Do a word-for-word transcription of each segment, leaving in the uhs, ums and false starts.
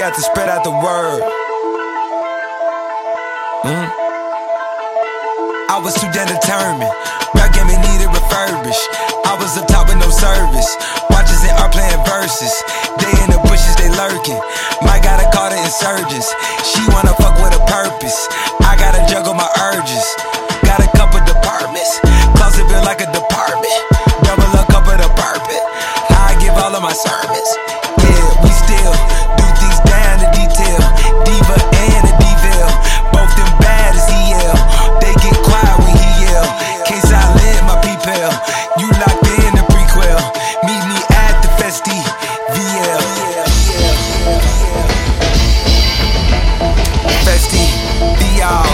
got to spread out the word. Mm. I was too damn determined. Rap game it needed refurbished. I was up top with no service. Watches and art playing verses. They in the bushes, they lurking. Might gotta call the insurgents. She wanna fuck with a purpose. I gotta juggle my urges. Got a couple departments. Closet built like a department. Double a cup of the purpose. How I give all of my sermons. Yeah, we still do things down to detail. Diva and a devil. Both them bad as E L. They get quiet when he yell. Can't silent my people. You locked in the prequel. Meet me at the Festi V L. Festi V L.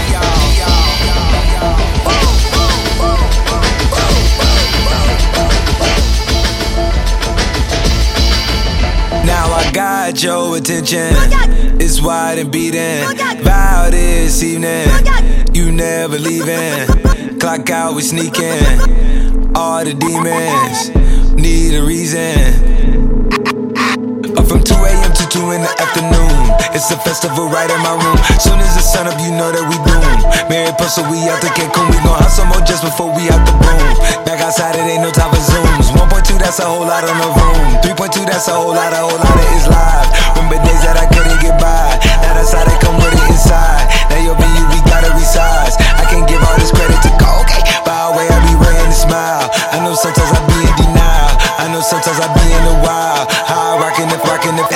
Now I got your attention. It's wide and beating. Vow this evening. You never leaving. Clock out, we sneaking. All the demons need a reason. Up from two A M to two in the afternoon. It's a festival right in my room. Soon as the sun up, you know that we doomed. Mary Puzzle, we out the Cancun. We gon' hustle more just before we out the broom. Back outside, it ain't no time for zooms. one point two, that's a whole lot on the room. three point two, that's a whole lot, a whole lot of it's live. Remember days that I couldn't get by. Now that's how they come with it inside. Now your venue, we gotta resize. I can't give all this credit to Colgate. By the way, I be wearing a smile. I know sometimes I be in denial. I know sometimes I be in the wild. How I rockin' if rockin' if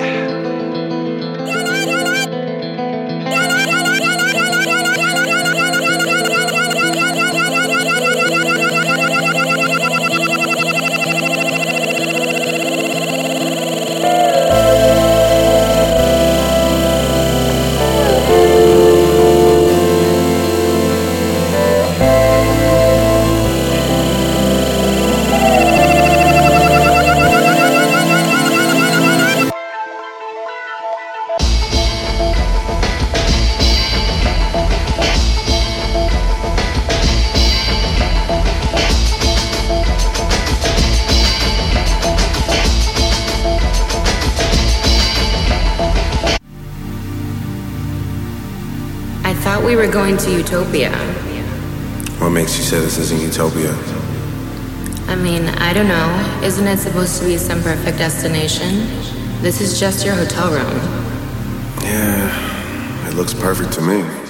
I thought we were going to Utopia. What makes you say this isn't Utopia? I mean, I don't know. Isn't it supposed to be some perfect destination? This is just your hotel room. Yeah, it looks perfect to me.